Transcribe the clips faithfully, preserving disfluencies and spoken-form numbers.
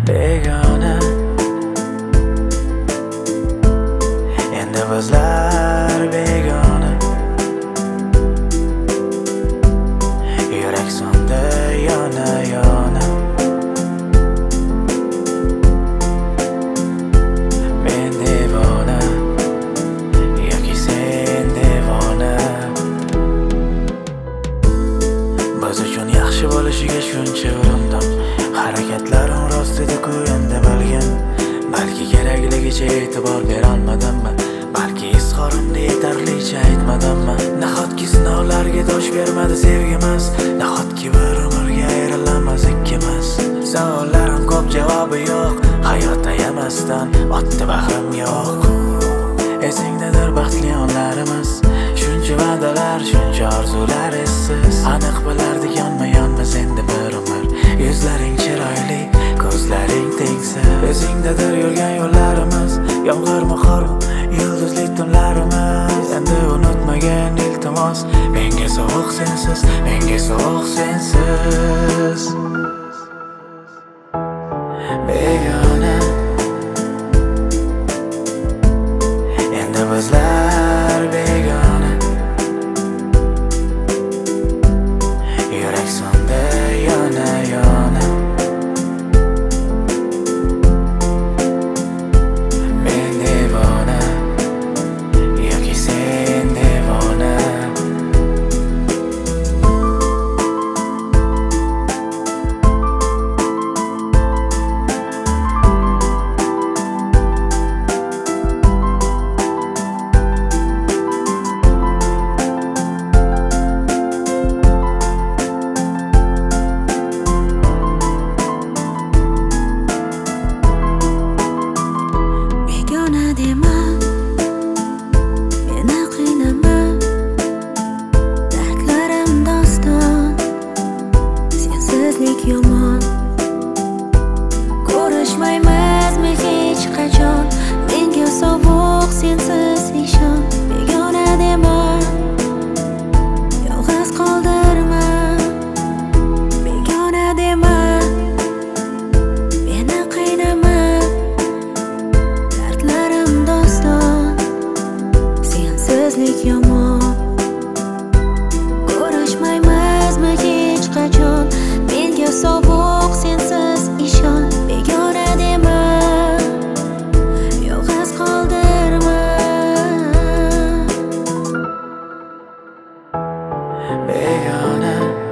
begona. Endi bizlar begona. Yurak so'ndi yona yona. Men devona yoki sen devona. Biz uchun yaxshi bo'lishiga shuncha urindim. Harakatlarim rost edi-ku endi bilgin. Balki kerakligicha e'tibor berolmadimmi? Balki izhorimni yetarlicha aytmadimmi? Nahotki sinovlarga dosh bermadi sevgimiz? Nahotki bir umrga ayrilamaz ikkimiz? Savollarim ko'p, javobi yo'q. Hayotda yemasdan otdi bahrim yo'q. Esingdadir baxtli onlarimiz. Shuncha va'dalar, shuncha orzular essiz. Aniq bilardik yonma-yonmiz endi bir umr. Yuzlaring chiroyli, ko'zlaring tengsiz. Esingdadir yurgan yo'llarimiz. Yomg'irmi qormi, yulduzli tunlarimiz. Endi unutmagin iltimos, menga sovuq sensiz, menga sovuq sensiz. Begona. Endi bizlar begona. Yurak so'ndi yona yona. Men devona yoki sen devona. Begona dema, meni qiynama. Dardlarim doston, sensizlik yomon. Ko'rishmaymizmi hech qachon? Menga sovuq sensiz ishon. Begona dema, yolg'iz qoldirma. Begona dema, meni qiynama. Dardlarim doston, sensizlik yomon. Ko'rishmaymizmi hech qachon? Menga sovuq sensiz ishon. Begona dema, yolg'iz qoldirma. Begona.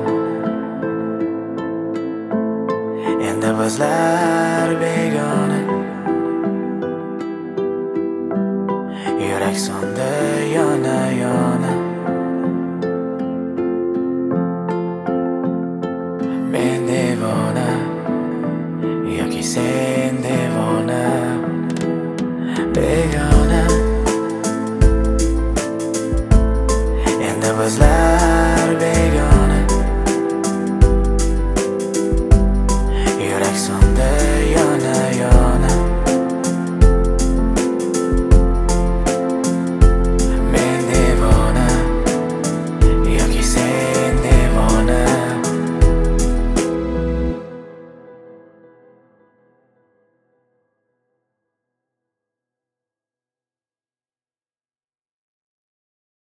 Endi bizlar begona. Yurak so'ndi yona yona. Men devona yoki sen